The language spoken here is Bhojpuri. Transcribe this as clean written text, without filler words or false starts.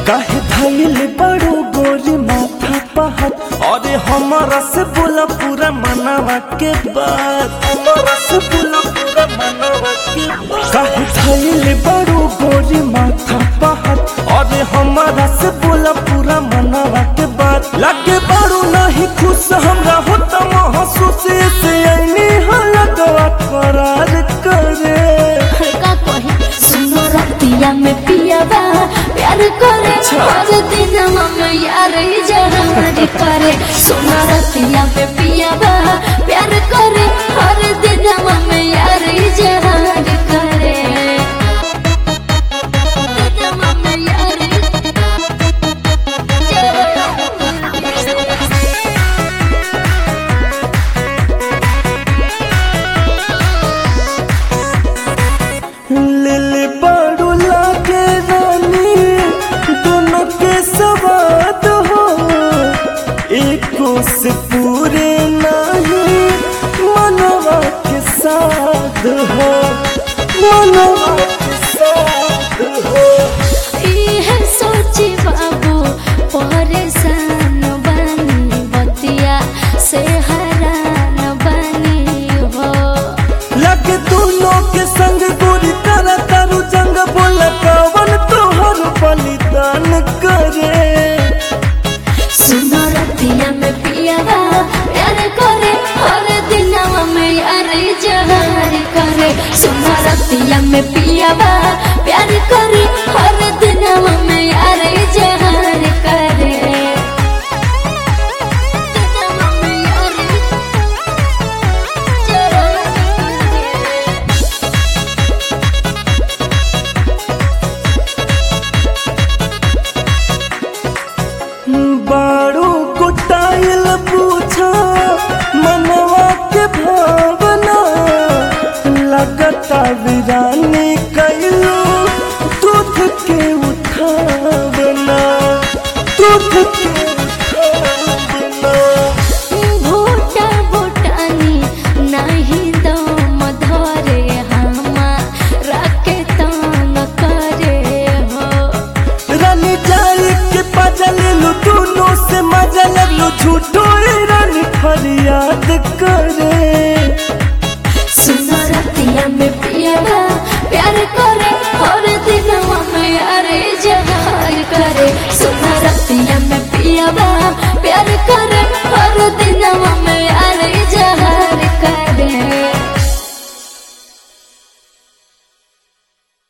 काहे धैल बड़ो गोरी माथा पहाड़। अरे हमारा से बोला पूरा मनावा के बात, हमारा से बोला पूरा मनावा के बात। काहे धैल बड़ो गोरी माथा पहाड़। अरे हमारा से बोला पूरा मनावा के बात। लगे बड़ो नहीं खुश हमरा होता महसूस से ऐनी हलगवा करार करे। का कही सुनो रतिया में पियावा प्यार करे हर दिन हम यार जहार करे। सुनो रतिया में पियावा प्यार करे हर दिन हम यार जहार करे। लिली बड़ू लागे रानी दोनों के सवाद हो। एको से पूरे नहीं मनवा के साथ हो, मनवा के साथ हो। इहे सोची बाबू परेशान बनी बतिया से हैरान बनी हो। लगे दोनों के संग गोरी तारा तारू जंग बोला कवन तोहर बलिदान करे। सुनो रतिया में पियावा प्यार करे हर दिन में यार जहार करे। सुनो रतिया में पियावा प्यार करे हर दिन में यार जहार करे। बारू कुटाइल पूछा मनवा के भावना। लगता वीरानी कैलू दूध के उठावना, दूध के उठावना। भोटा भोटानी नहीं दम धरे हमारा के तंग करे हो। रानी जाए के पाजल लू दोनों से मजा लगलो झूठो रानी फरियाद करे। सुनो रतिया में पियावा प्यार करे हर दिन में यार जहार करे। सुनो रतिया में पियावा प्यार करे